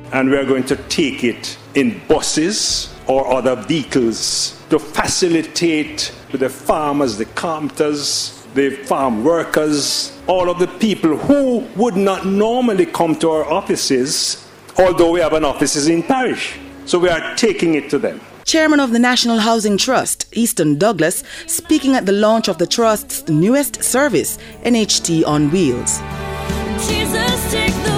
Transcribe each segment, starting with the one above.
and we are going to take it in buses or other vehicles to facilitate with the farmers, the carpenters, the farm workers, all of the people who would not normally come to our offices, although we have an offices in parish. So we are taking it to them. Chairman of the National Housing Trust, Easton Douglas, speaking at the launch of the Trust's newest service, NHT on Wheels. Jesus, take the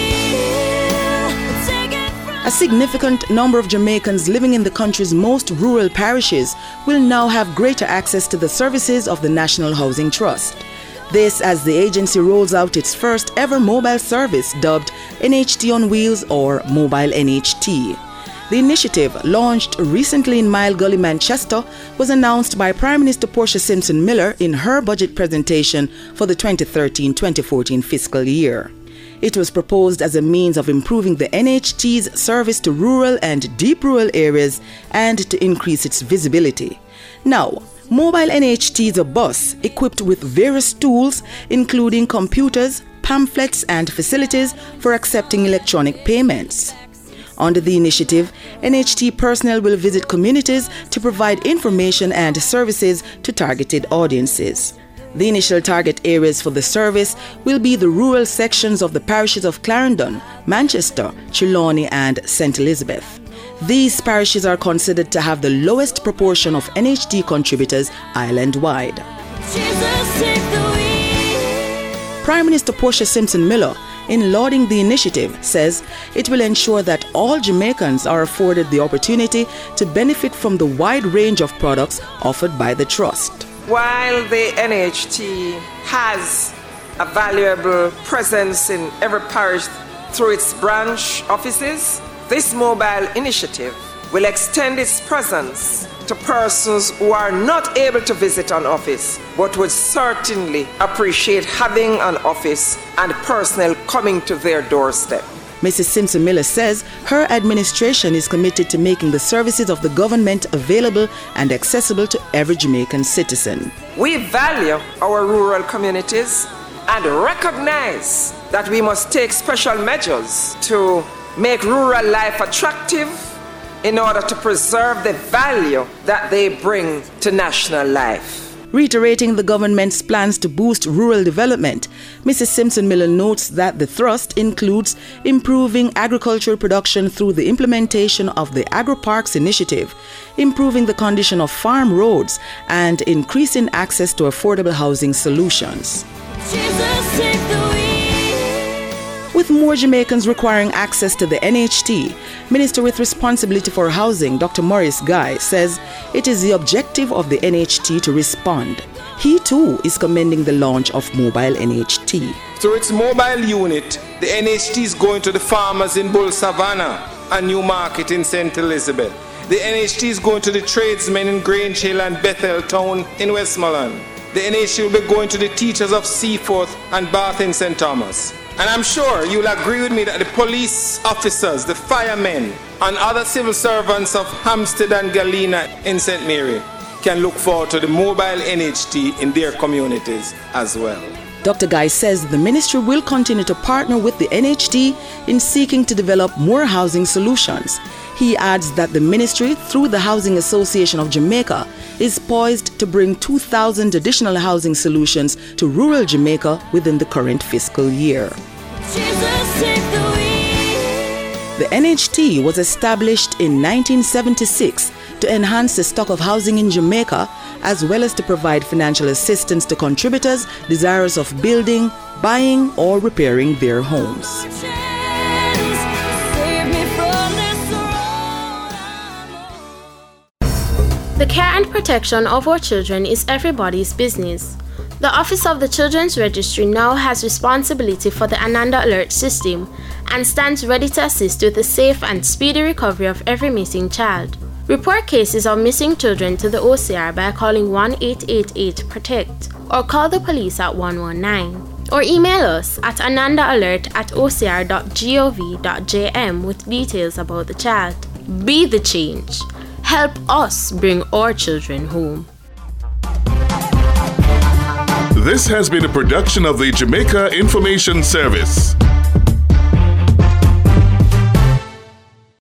A significant number of Jamaicans living in the country's most rural parishes will now have greater access to the services of the National Housing Trust. This as the agency rolls out its first ever mobile service dubbed NHT on Wheels or Mobile NHT. The initiative, launched recently in Mile Gully, Manchester, was announced by Prime Minister Portia Simpson Miller in her budget presentation for the 2013-2014 fiscal year. It was proposed as a means of improving the NHT's service to rural and deep rural areas and to increase its visibility. Now, Mobile NHT is a bus equipped with various tools, including computers, pamphlets, and facilities for accepting electronic payments. Under the initiative, NHT personnel will visit communities to provide information and services to targeted audiences. The initial target areas for the service will be the rural sections of the parishes of Clarendon, Manchester, Trelawney and St. Elizabeth. These parishes are considered to have the lowest proportion of NHT contributors island-wide. Prime Minister Portia Simpson Miller, in lauding the initiative, says it will ensure that all Jamaicans are afforded the opportunity to benefit from the wide range of products offered by the Trust. While the NHT has a valuable presence in every parish through its branch offices, this mobile initiative will extend its presence to persons who are not able to visit an office but would certainly appreciate having an office and personnel coming to their doorstep. Mrs. Simpson Miller says her administration is committed to making the services of the government available and accessible to every Jamaican citizen. We value our rural communities and recognize that we must take special measures to make rural life attractive in order to preserve the value that they bring to national life. Reiterating the government's plans to boost rural development, Mrs. Simpson Miller notes that the thrust includes improving agricultural production through the implementation of the Agri-Parks initiative, improving the condition of farm roads, and increasing access to affordable housing solutions. Jesus, take the wheel. With more Jamaicans requiring access to the NHT, Minister with Responsibility for Housing, Dr. Maurice Guy, says it is the objective of the NHT to respond. He too is commending the launch of Mobile NHT. Through its mobile unit, the NHT is going to the farmers in Bull Savannah and Newmarket in St. Elizabeth. The NHT is going to the tradesmen in Grange Hill and Bethel Town in Westmoreland. The NHT will be going to the teachers of Seaforth and Bath in St. Thomas. And I'm sure you'll agree with me that the police officers, the firemen, and other civil servants of Hampstead and Galena in St. Mary can look forward to the mobile NHT in their communities as well. Dr. Guy says the ministry will continue to partner with the NHT in seeking to develop more housing solutions. He adds that the ministry, through the Housing Association of Jamaica, is poised to bring 2,000 additional housing solutions to rural Jamaica within the current fiscal year. Jesus, take the wheel. The NHT was established in 1976 to enhance the stock of housing in Jamaica, as well as to provide financial assistance to contributors desirous of building, buying, or repairing their homes. Save me from this road. The care and protection of our children is everybody's business. The Office of the Children's Registry now has responsibility for the Ananda Alert system and stands ready to assist with the safe and speedy recovery of every missing child. Report cases of missing children to the OCR by calling 1-888-PROTECT or call the police at 119. Or email us at anandaalert@ocr.gov.jm with details about the child. Be the change. Help us bring our children home. This has been a production of the Jamaica Information Service.